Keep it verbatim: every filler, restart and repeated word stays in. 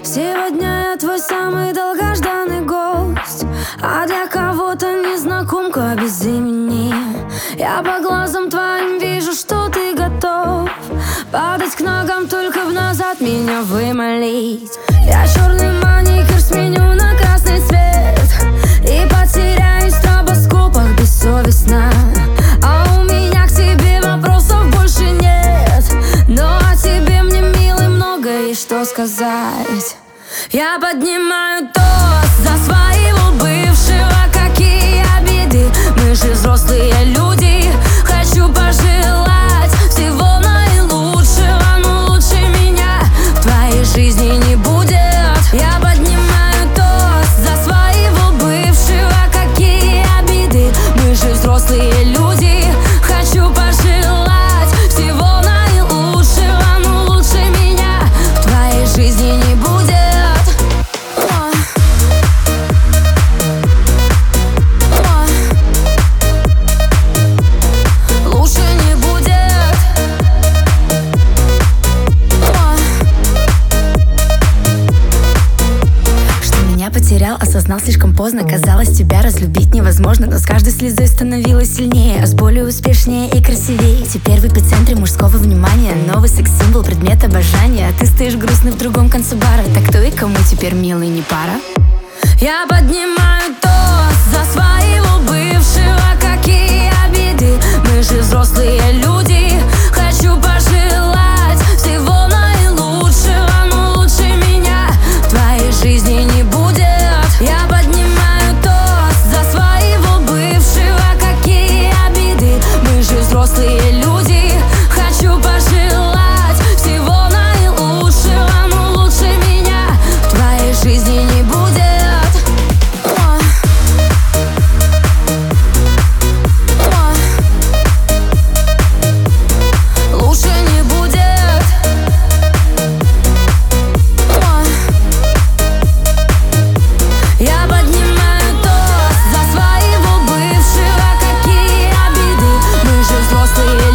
Сегодня я твой самый долгожданный гость, а для кого-то незнакомка без имени. Я по глазам твоим вижу, что ты готов падать к ногам, только в назад меня вымолить. Я черный маникюр сменю на красный цвет и потеряюсь в стробоскопах бессовестно. А у меня к тебе вопросов больше нет, но о тебе мне, милый, много есть что сказать. Я поднимаю тост за своего бывшего, какие обиды, мы же взрослые люди. Хочу пожелать всего наилучшего, но лучше меня в твоей жизни не будет. Я поднимаю тост за своего бывшего, какие обиды, мы же взрослые люди. Хочу пожелать всего наилучшего, но лучше меня в твоей жизни не будет. Потерял, осознал слишком поздно. Казалось, тебя разлюбить невозможно, но с каждой слезой становилась сильнее, а с болью успешнее и красивее. Теперь в эпицентре мужского внимания, новый секс-символ, предмет обожания. А ты стоишь грустный в другом конце бара. Так кто и кому теперь, милый, не пара? Я поднимаю тост за своего бывшего, какие обиды, мы же взрослые люди. Хочу пожелать всего наилучшего, но лучше меня в твоей жизни не будет. Я поднимаю тост за своего бывшего, какие обиды, мы же взрослые люди. Хочу пожелать всего наилучшего, но лучше меня в твоей жизни не будет. Взрослые